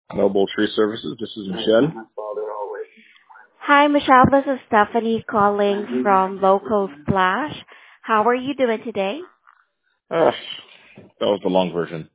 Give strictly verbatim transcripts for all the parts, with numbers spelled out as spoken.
Noble Tree Services. This is Michelle. Hi, Michelle. This is Stephanie calling from Local Splash. How are you doing today? Uh, that was the long version.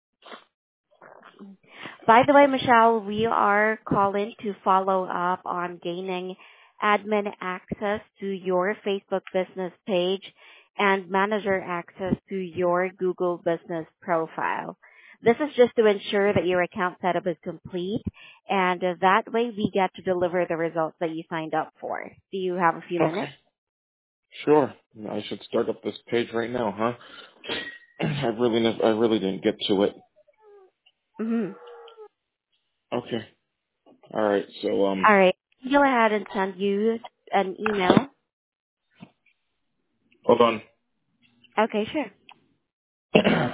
By the way, Michelle, we are calling to follow up on gaining admin access to your Facebook business page and manager access to your Google business profile. This is just to ensure that your account setup is complete, and uh, that way we get to deliver the results that you signed up for. Do you have a few Okay. minutes? Sure. I should start up this page right now, huh? I really, nev- I really didn't get to it. Mm-hmm. Okay. All right. So, um, All right. Go ahead and send you an email. hold on. Okay, sure. I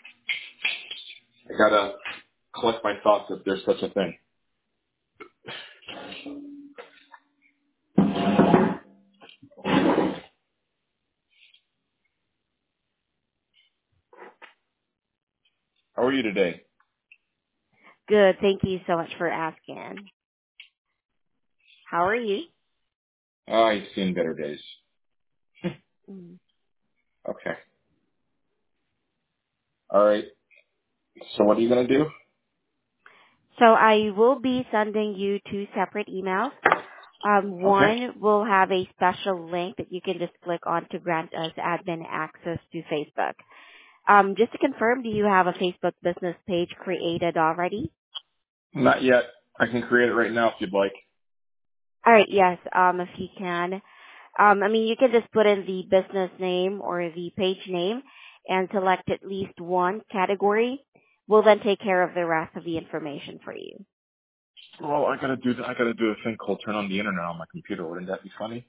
gotta collect my thoughts if there's such a thing. How are you today? Good. Thank you so much for asking. How are you? Ah, I've seen better days. Mm. Okay. All right. So, what are you gonna do? So I will be sending you two separate emails. Um, Okay. one will have a special link that you can just click on to grant us admin access to Facebook. Um, just to confirm, do you have a Facebook business page created already? Not yet. I can create it right now if you'd like. All right. Yes. Um, if you can. Um, I mean, you can just put in the business name or the page name and select at least one category. We'll then take care of the rest of the information for you. Well, I gotta do. I gotta do a thing called turn on the internet on my computer. Wouldn't that be funny?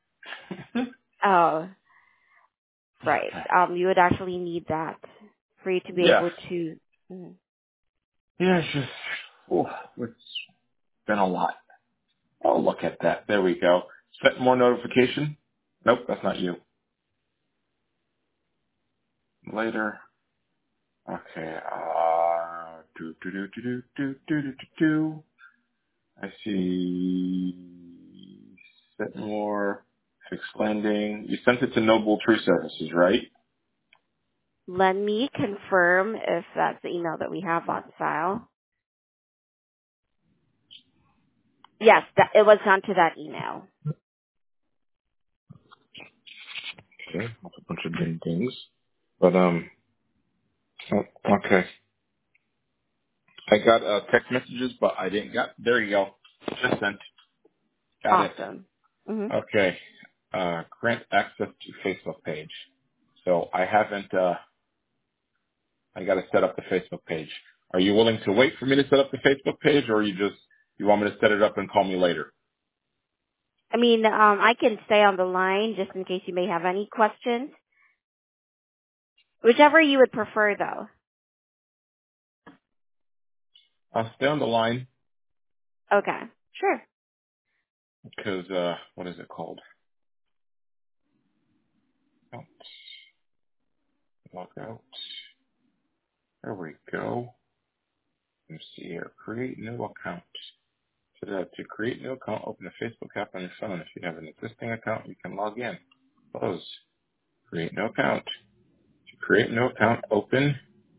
Oh, right. Okay. Um, you would actually need that for you to be Yeah. able to. Mhm. Yeah, it's just, oh, it's been a lot. Oh, look at that. There we go. Set more notification. Nope, that's not you. Later. Okay. Uh, do, do, do, do, do, do, do, do, do, do. I see. Set more. Fixed landing. You sent it to Noble Tree Services, right? Let me confirm if that's the email that we have on file. Yes, that, it was sent to that email. Okay. That's a bunch of ding dings. But, um, oh, okay. I got uh, text messages, but I didn't got. There you go. Just sent. Got it. Awesome. hmm Okay. Uh, grant access to Facebook page. So I haven't. Uh, I got to set up the Facebook page. Are you willing to wait for me to set up the Facebook page, or you just you want me to set it up and call me later? I mean, um, I can stay on the line just in case you may have any questions. Whichever you would prefer, though. I'll stay on the line Okay. Sure. because uh, what is it called? Out. Log out. There we go. Let's see here. Create new account. So that to create new account, open a Facebook app on your phone. If you have an existing account, you can log in. Close. Create new account. To create new account, open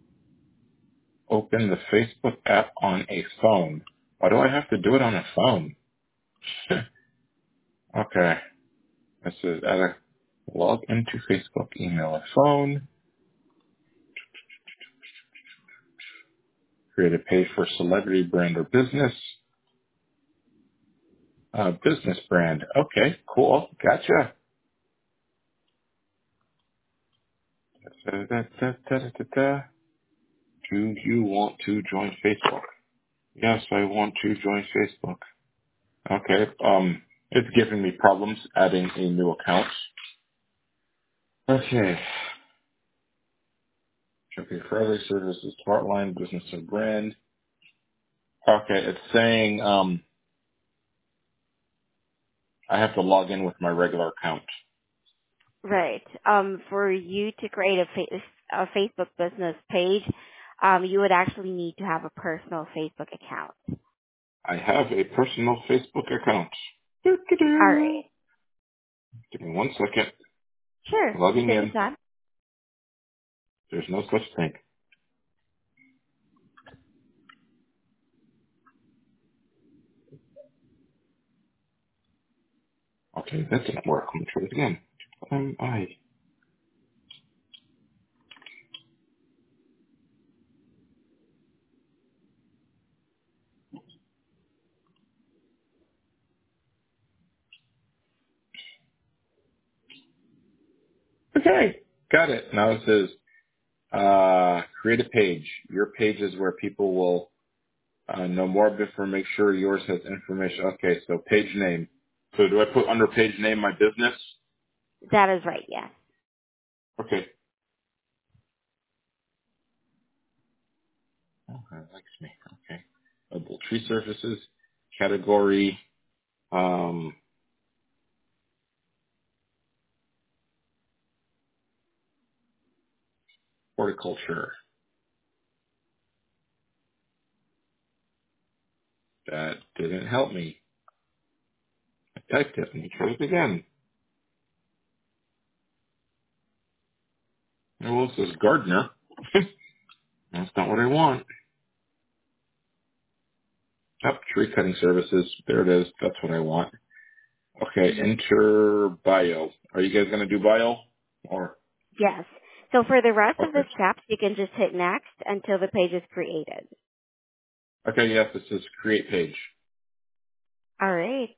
open the Facebook app on a phone. Why do I have to do it on a phone? Okay. This is add a log into Facebook, email a phone, create a page for celebrity brand or business. Uh, business brand. Okay, cool. Gotcha. Da, da, da, da, da, da. Do you want to join Facebook? Yes, I want to join Facebook. Okay. Um, it's giving me problems adding a new account. Okay. Okay, further services, smart line, business and brand. Okay, it's saying um I have to log in with my regular account. Right. Um, for you to create a, fa- a Facebook business page, um, you would actually need to have a personal Facebook account. I have a personal Facebook account. All Doo-doo-doo. right. Give me one second. Sure. You Logging take your in. time. There's no such thing. Okay, that didn't work. Let me try it again. Um, I. Okay. Got it. Now it says, uh, create a page. Your page is where people will uh, know more before make sure yours has information. Okay, so page name. So do I put under page name my business? That is right, yes. Okay. Oh, that likes me. Okay. Mobile tree surfaces, category, um, horticulture. That didn't help me. I typed it. Let me try it again. Oh, well, it says gardener. That's not what I want. Up tree cutting services. There it is. That's what I want. Okay, hmm enter bio. Are you guys going to do bio? Or, Yes. So for the rest of the okay. steps, you can just hit next until the page is created. Okay, yes, it says create page. All right.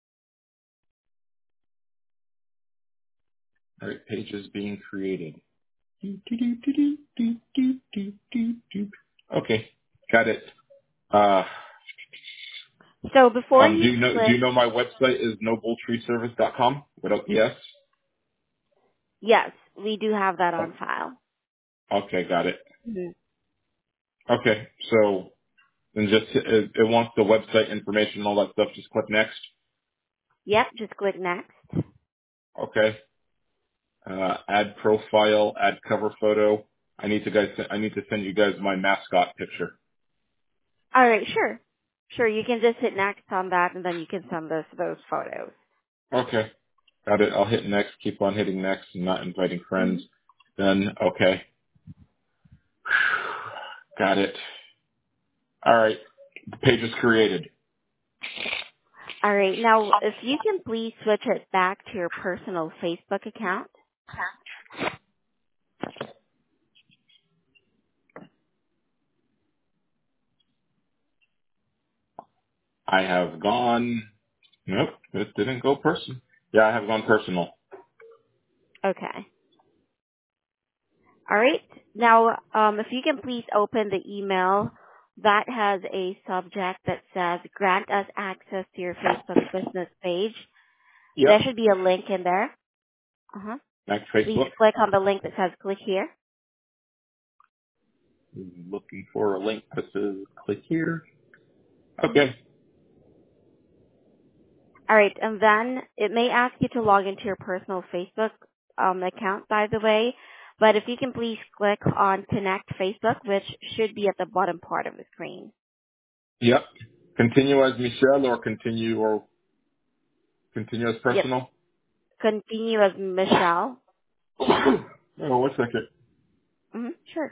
All right, page is being created. Do, do, do, do, do, do, do, do, do, do. Okay, got it. Uh, So before um, do you you know, do click, you know my website is noble tree service dot com without the S? yes, we do have that Oh, on file. okay, got it. hmm Okay, so then just, it, it wants the website information and all that stuff. Just click next. Yep, just click next. Okay. Uh, add profile, add cover photo. I need to guys, I need to send you guys my mascot picture. All right, sure. Sure, you can just hit next on that and then you can send us those photos. Okay. Got it. I'll hit next. Keep on hitting next and not inviting hmm friends. Then, okay. Got it. All right. The page is created. All right, now if you can please switch it back to your personal Facebook account. I have gone, nope, it didn't go person. Yeah, I have gone personal. Okay. All right. Now, um, if you can please open the email that has a subject that says grant us access to your Facebook business page. There Yep. should be a link in there. Uh-huh. Next Please Facebook. click on the link that says click here. Looking for a link that says click here. Okay. All right. And then it may ask you to log into your personal Facebook um, account, by the way. But if you can please click on connect Facebook, which should be at the bottom part of the screen. Yep. Continue as Michelle or continue or continue as Yep. personal. Continue as Michelle. Oh, one second. Mm-hmm. Sure.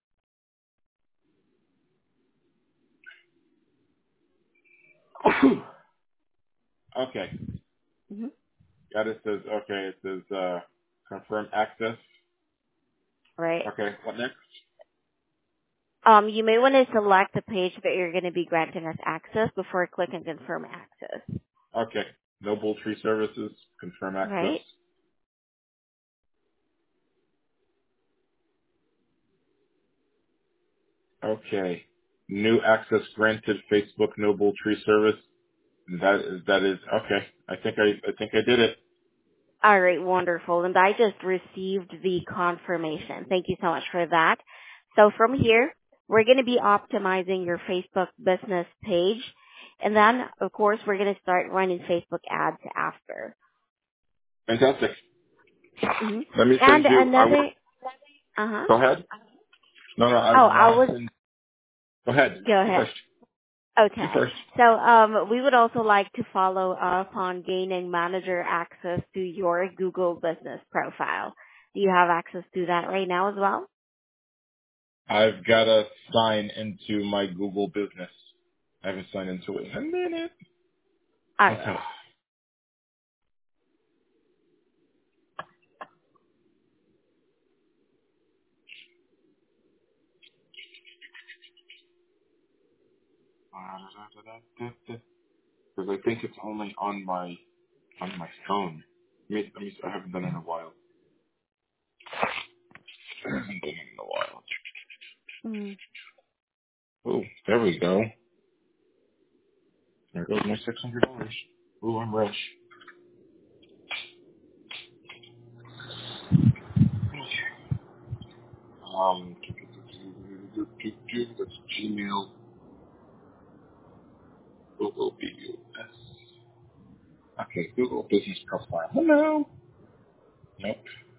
Okay. Mm-hmm. Got it. Says, okay, it says, uh, confirm access. Right. Okay. What next? Um, you may want to select the page that you're going to be granting us access before clicking confirm access. Okay. Noble Tree Services, confirm access. Right? Okay. New access granted Facebook Noble Tree Service. That is, that is, okay. I think I, I think I did it. All right, wonderful. And I just received the confirmation. Thank you so much for that. So from here, we're going to be optimizing your Facebook business page. And then, of course, we're going to start running Facebook ads after. Fantastic. hmm Let me And send you, I, another, uh-huh. go ahead. No, no, Oh, I'm I not. was, In, go ahead. go You ahead. first. You Okay. first. So um, we would also like to follow up on gaining manager access to your Google business profile. Do you have access to that right now as well? I've got to sign into my Google business. I haven't signed into it in a minute. All Okay. right. Because I think it's only on my on my phone. Let me, let me, I haven't done it in a while. I haven't done it in a while. Mm. Oh, there we go. There goes my six hundred dollars. Ooh, I'm rich. Um, that's Gmail, Google B U S. Okay, Google Business Profile. Hello. Nope.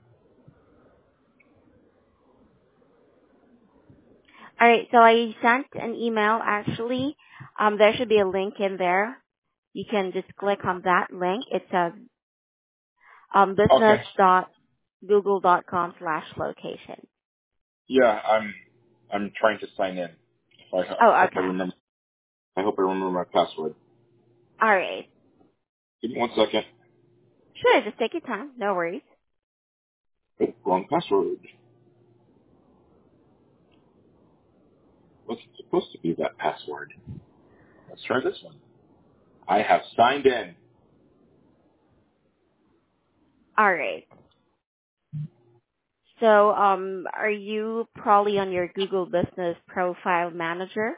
All right. So I sent an email actually. Um, there should be a link in there. You can just click on that link. It says um, Okay. business.google.com slash location. Yeah, I'm I'm trying to sign in. I, I Oh, hope I okay. remember. I hope I remember my password. All right. Give me one second. Sure. Just take your time. No worries. Oh, wrong password. What's it supposed to be that password? Let's try this one. I have signed in. All right. So, um, are you probably on your Google Business Profile Manager?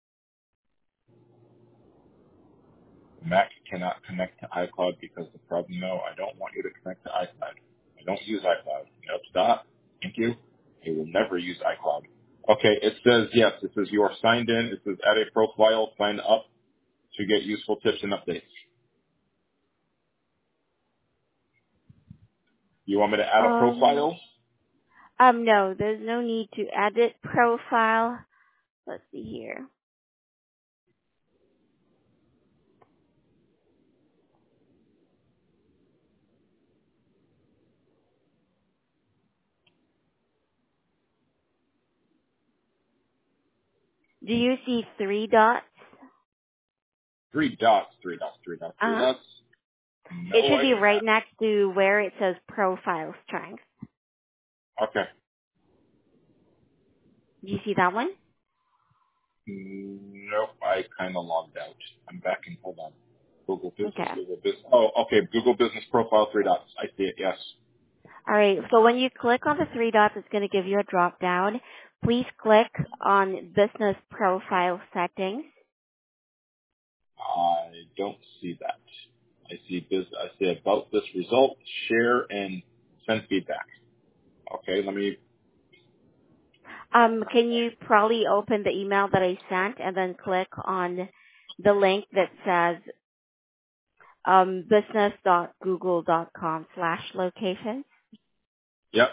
Mac cannot connect to iCloud because the problem. No, I don't want you to connect to iCloud. I don't use iCloud. Nope, stop. Thank you. I will never use iCloud. Okay, it says yes. It says you are signed in. It says add a profile, sign up to get useful tips and updates. You want me to add a Um, profile? um, no, there's no need to edit profile. Let's see here. Do you see three dots? Three dots, three dots, three dots, three Uh-huh. dots. It No, should I be do right not. next to where it says profile strength. Okay. Do you see that one? Nope, I kind of logged out. I'm back in. Hold on. Google Business, Okay. Google Business. Oh, okay. Google Business Profile, three dots. I see it. Yes. All right. So when you click on the three dots, it's going to give you a drop down. Please click on Business Profile Settings. I don't see that. I see this. I see about this result, share, and send feedback. Okay, let me. Um, can you probably open the email that I sent and then click on the link that says um, business.google.com slash location? Yep.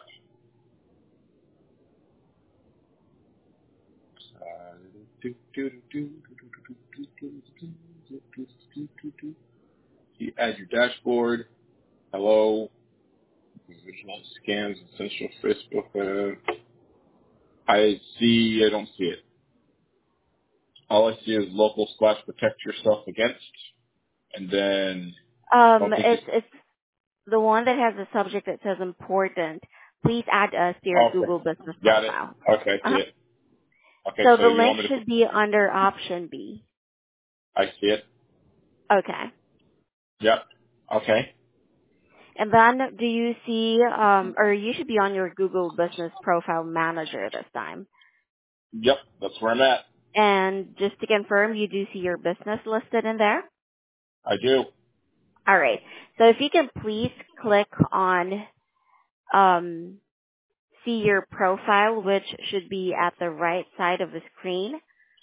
Uh, do, do, do, do, do, do, do, do, do, do, do, do, do, do. You add your dashboard. Hello. Visual scans, essential Facebook. Uh, I see. I don't see it. All I see is local slash protect yourself against, and then I Um, don't think you. it's, it's the one that has a subject that says important. Please add us to your Okay, Google business got it. profile. Okay, I see Uh-huh. it. Okay, So so the you link want me to put? should be under option B. I see it. Okay. Yep. Okay. And then do you see, um, or you should be on your Google Business Profile Manager this time. Yep. That's where I'm at. And just to confirm, you do see your business listed in there? I do. All right. So if you can please click on um, see your profile, which should be at the right side of the screen,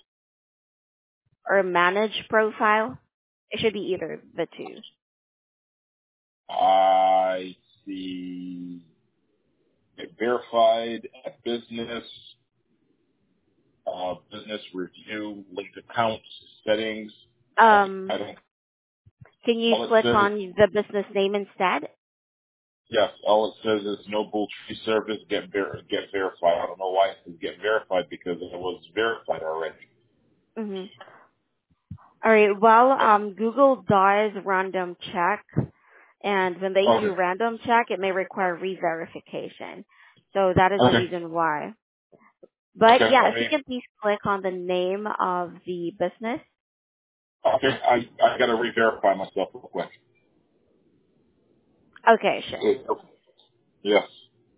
or manage profile. It should be either of the two. I see it verified a business. uh, business review, linked accounts, settings. I, Um, I don't. can you All it click says is on the business name instead? yes. All it says is Noble Tree Service get ver- get verified. I don't know why it says get verified because it was verified already. Mm-hmm. All right. Well, um, Google does random check, and when they do Okay. random check, it may require re-verification. So that is the Okay. reason why. But Okay. yeah, Let if you me. can please click on the name of the business. Okay. I I gotta re-verify myself real quick. Okay, sure. It- Yes.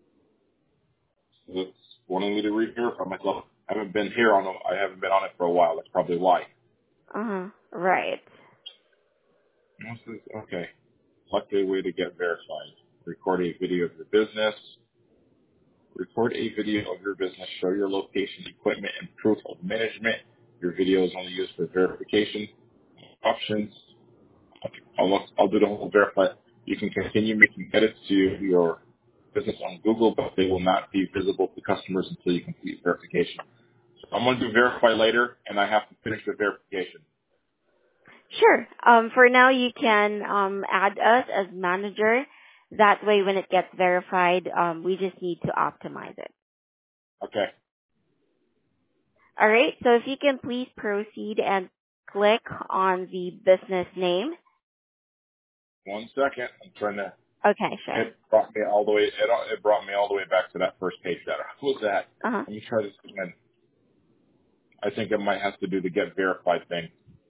It's wanting me to re-verify myself. I haven't been here on. I haven't been on it for a while. That's probably why. Uh-huh. Right. This is- Okay. Select a way to get verified. Record a video of your business. Record a video of your business. Show your location, equipment, and proof of management. Your video is only used for verification. Options. Okay. I'll, I'll do the whole verify. You can continue making edits to your business on Google, but they will not be visible to customers until you complete verification. So I'm going to do verify later, and I have to finish the verification. Sure. Um, for now, you can um, add us as manager. That way, when it gets verified, um, we just need to optimize it. Okay. All right. So if you can please proceed and click on the business name. One second. I'm trying to. Okay, sure. It brought me all the way. It, it brought me all the way back to that first page. That what was that? Uh-huh. Let me try this again. I think it might have to do the get verified thing.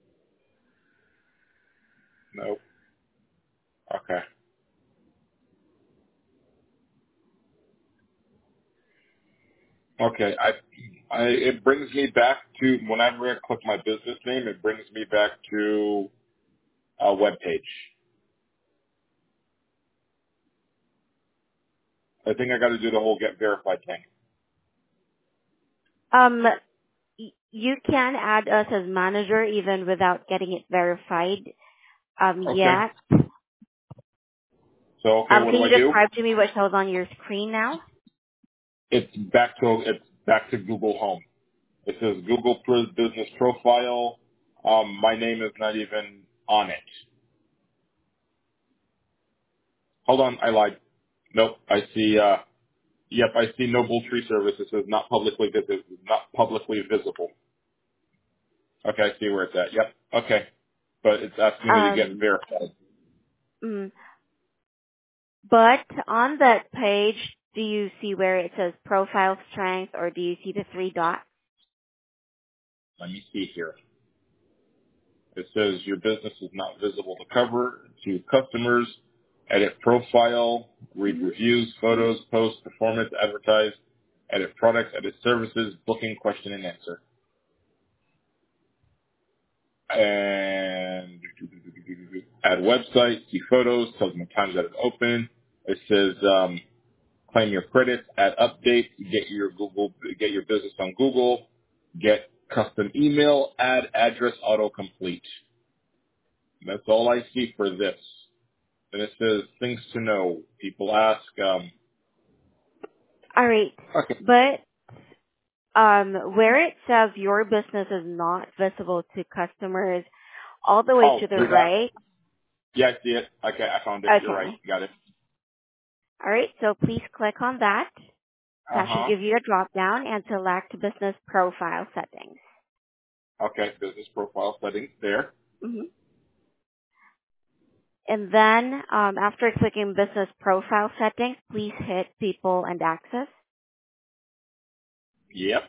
Nope. Okay. Okay. I, I, it brings me back to whenever I click my business name, it brings me back to a web page. I think I got to do the whole get verified thing. Um, y- you can add us as manager even without getting it verified um, Okay. yet. So okay, Um, what can do you I do? describe to me what shows on your screen now? It's back to it's back to Google Home. It says Google Pro- Business Profile. Um, my name is not even on it. Hold on, I lied. Nope, I see. Uh, yep, I see Noble Tree Service. It says not publicly visible. Not publicly visible. Okay, I see where it's at. Yep. Okay, but it's asking me to get Um, verified. mm, but on that page, do you see where it says profile strength or do you see the three dots? Let me see here. It says your business is not visible to cover to customers. Edit profile, read Mm-hmm. reviews, photos, post, performance, advertise, edit products, edit services, booking, question and answer. And add website, see photos, tells me times that it's open. It says um, claim your credits, add updates, get your Google, get your business on Google, get custom email, add address autocomplete. That's all I see for this. And it says things to know. People ask. Um, All right. okay. But um, where it says your business is not visible to customers, all the way Oh, to the see that? right. Yeah, I see it. Okay, I found it. You're right. Okay. Got it. All right. So please click on that. Uh That should huh. give you a drop down and select business profile settings. Okay, business profile settings there. hmm And then um, after clicking business profile settings, please hit people and access. Yep.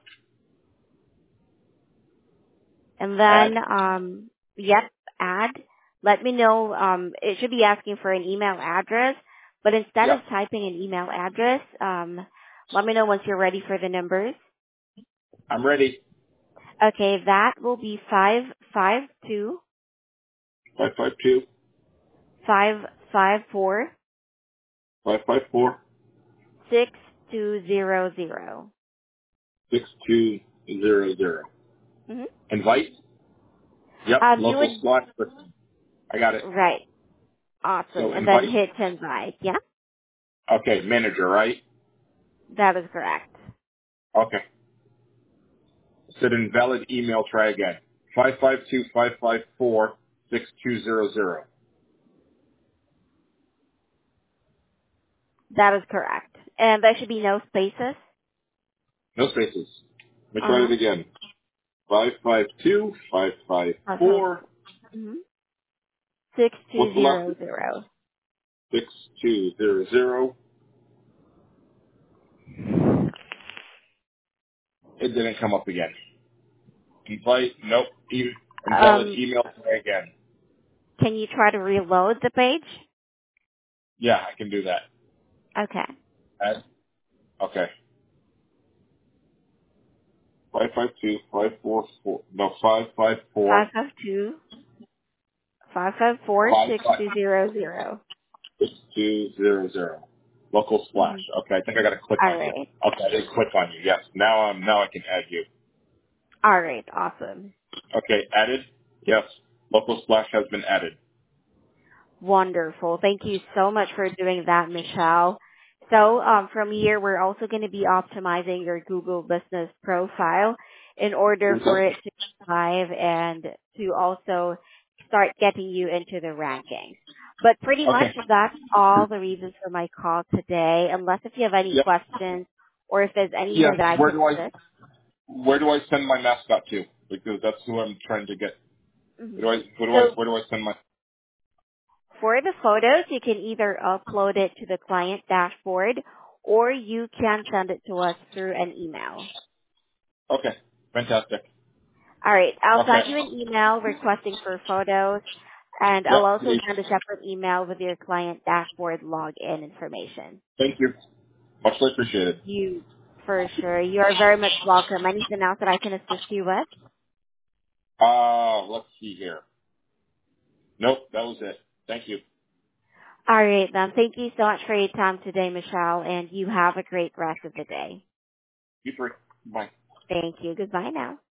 And Add. then, um, yep, add. Let me know. Um, it should be asking for an email address, but instead of Yep. typing an email address, um, let me know once you're ready for the numbers. I'm ready. Okay, that will be five five two Five five two five five four five five four six two zero zero. six two zero zero. Mm-hmm. Invite. Yep. Um, you Local would slot. I got it. right. Awesome. So And then invite. hit invite. Yeah, Okay, manager, right? that is correct. Okay. Said invalid email, try again. five five two, five five four, six two zero zero. That is correct. And there should be no spaces. No spaces. Let me try Uh-huh. it again. five five two, five five five five four. mm-hmm. six two What's the last? zero zero. six two zero zero. It didn't come up again. Invite, nope. E- invalid Um, email, try again. can you try to reload the page? Yeah, I can do that. Okay. Add, okay. five five two, five four four, no, five five four, Five five two five five four five six five two zero zero. six two zero zero. Local splash. Mm-hmm. Okay, I think I got to click All on you. right. Okay, I did click on you. Yes, now I'm now I can add you. All right. Awesome. Okay, added. Yes, local splash has been added. Wonderful. Thank you so much for doing that, Michelle. So um, from here, we're also going to be optimizing your Google business profile in order Okay. for it to thrive and to also start getting you into the rankings. But pretty much Okay. that's all the reasons for my call today, unless if you have any Yep. questions or if there's anything Yes. that I Where can do I assist. where do I send my mascot to? Because that's who I'm trying to get. Mhm. Where do I where do I So where do I send my? for the photos, you can either upload it to the client dashboard or you can send it to us through an email. Okay. Fantastic. All right, I'll Okay. send you an email requesting for photos, and I'll Yep. also Please. send a separate email with your client dashboard login information. Thank you. Muchly appreciated. You, for sure, you are very much welcome. Anything else that I can assist you with? Uh, let's see here. Nope, that was it. Thank you. All right, then. Thank you so much for your time today, Michelle, and you have a great rest of the day. You too. Bye. Thank you. Goodbye now.